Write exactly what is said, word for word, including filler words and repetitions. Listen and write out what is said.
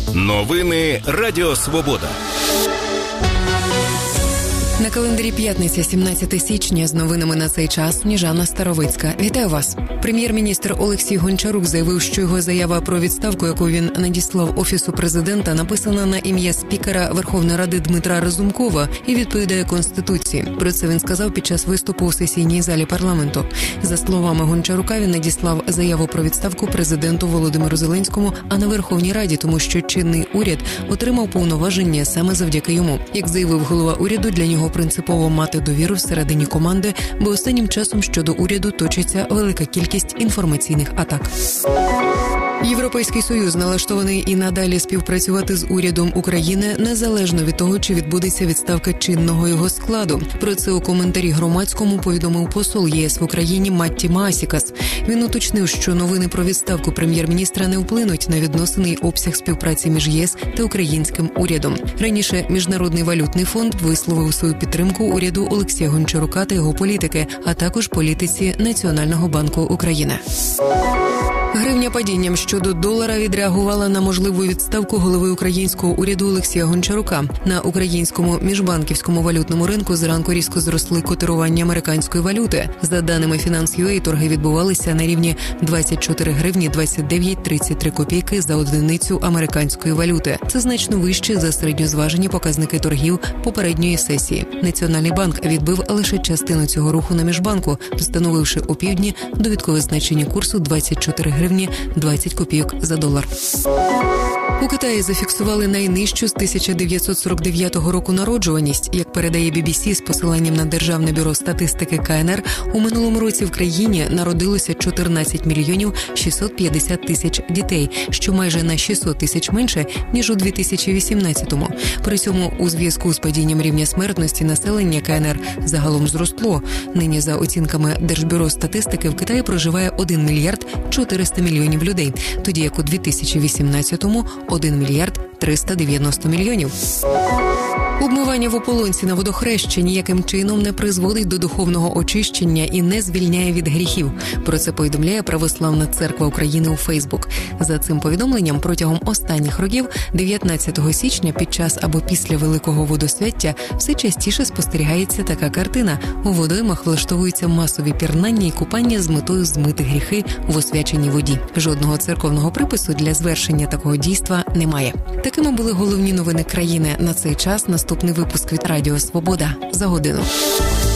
Новини Радіо Свобода. На календарі п'ятниця, сімнадцяте січня, з новинами на цей час Сніжана Старовицька. Вітаю вас. Прем'єр-міністр Олексій Гончарук заявив, що його заява про відставку, яку він надіслав Офісу президента, написана на ім'я спікера Верховної Ради Дмитра Разумкова і відповідає Конституції. Про це він сказав під час виступу у сесійній залі парламенту. За словами Гончарука, він надіслав заяву про відставку президенту Володимиру Зеленському, а на Верховній Раді, тому що чинний уряд отримав повноваження саме завдяки йому. Як заявив голова уряду, для нього принципово мати довіру всередині команди, бо останнім часом щодо уряду точиться велика кількість інформаційних атак. Європейський Союз налаштований і надалі співпрацювати з урядом України, незалежно від того, чи відбудеться відставка чинного його складу. Про це у коментарі громадському повідомив посол ЄС в Україні Матті Маасікас. Він уточнив, що новини про відставку прем'єр-міністра не вплинуть на відносини й обсяг співпраці між ЄС та українським урядом. Раніше Міжнародний валютний фонд висловив свою підтримку уряду Олексія Гончарука та його політики, а також політиці Національного банку України. Гривня падінням щодо долара відреагувала на можливу відставку голови українського уряду Олексія Гончарука. На українському міжбанківському валютному ринку зранку різко зросли котирування американської валюти. За даними Finance.ua, торги відбувалися на рівні двадцять чотири гривні двадцять дев'ять тридцять три копійки за одиницю американської валюти. Це значно вище за середньозважені показники торгів попередньої сесії. Національний банк відбив лише частину цього руху на міжбанку, встановивши опівдні довідкове значення курсу двадцять чотири гривні двадцять копійок за долар. У Китаї зафіксували найнижчу з тисяча дев'ятсот сорок дев'ятого року народжуваність. Як передає бі бі сі з посиланням на Державне бюро статистики ка ен ер, у минулому році в країні народилося чотирнадцять мільйонів шістсот п'ятдесят тисяч дітей, що майже на шістсот тисяч менше, ніж у дві тисячі вісімнадцятому. При цьому у зв'язку з падінням рівня смертності населення ка ен ер загалом зросло. Нині, за оцінками Держбюро статистики, в Китаї проживає один мільярд чотириста мільйонів людей, тоді як у дві тисячі вісімнадцятому – один мільярд триста дев'яносто мільйонів. Обмивання в ополонці на водохрещі ніяким чином не призводить до духовного очищення і не звільняє від гріхів. Про це повідомляє Православна церква України у Фейсбук. За цим повідомленням, протягом останніх років, дев'ятнадцятого січня, під час або після Великого водосвяття, все частіше спостерігається така картина. У водоймах влаштовуються масові пірнання і купання з метою змити гріхи в освяченій воді. Жодного церковного припису для звершення такого дійства немає. Такими були головні новини країни на цей час. Наступний випуск від Радіо Свобода за годину.